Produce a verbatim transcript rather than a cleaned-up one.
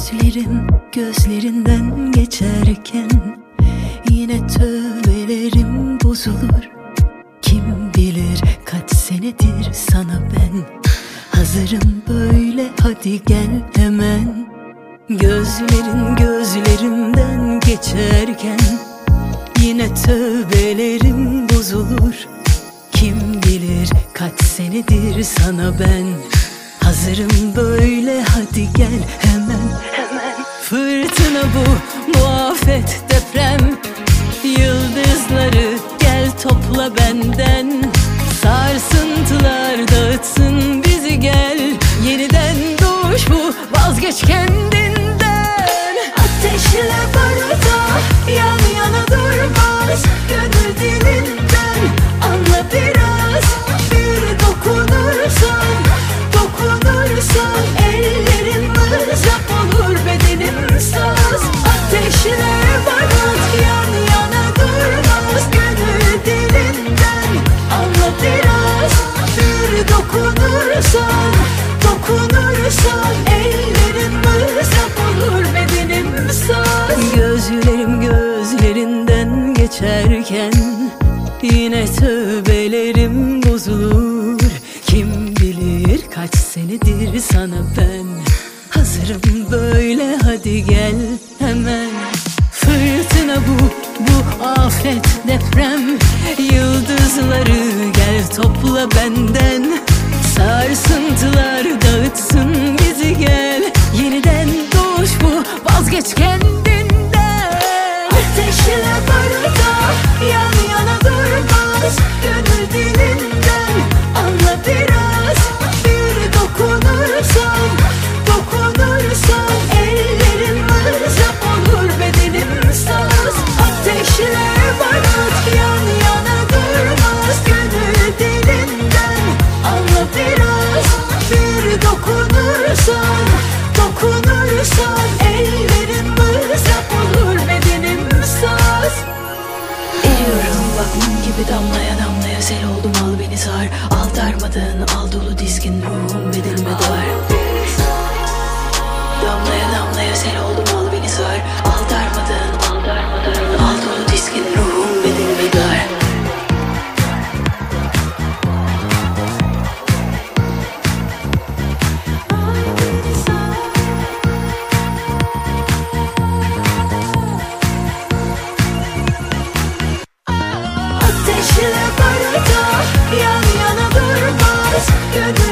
Gözlerim gözlerinden geçerken yine tövbelerim bozulur. Kim bilir kaç senedir sana ben hazırım böyle, hadi gel hemen. Gözlerin gözlerimden geçerken yine tövbelerim bozulur. Kim bilir kaç senedir sana ben hazırım böyle, hadi gel hemen, hemen. Fırtına bu, bu afet deprem, yıldızları gel topla benden. Sarsıntılar dağıtsın bizi, gel yeniden doğuş bu, vazgeç kendinden. Ateşle baruta yan yana durmaz, gönül dilinden anla biraz. Bir dokunursan, dokunursan ellerim mızrap olur, bedenim saz. Ateşle barut yan yana durmaz, gönül dilinden anla biraz. Bir dokunursan, dokunursan ellerim mızrap olur, bedenim saz. Gözlerim gözlerinden geçerken yine tövbelerim bozulur. Kim bilir kaç senedir sana ben hazırım böyle, hadi gel hemen. Fırtına bu, bu afet deprem, yıldızları gel topla benden. Sarsıntılar dağıtsın bizi, gel yeniden doğuş bu, vazgeç kendinden. Ateşle baruta yan yana durmaz, gönül dilinden anla biraz. Bir dokunursan, dokunursan ellerim mızrap olur, bedenim saz. Ateşle barut yan yana durmaz, gönül dilinden anla biraz. Bir dokunursan, dokunursan ellerim mızrap olur, bedenim saz. Eriyorum bak mum gibi, damlaya damlaya sel oldum, al beni sar. Al darmadağın, al dolu dizgin, ruhum bedenime dar. Damlaya damlaya sel oldum, al beni sar. Al darmadağın, al darmadağın, al dolu dizgin, ruhum bedenime dar. Ateşle baruta yan yana durmaz, gönül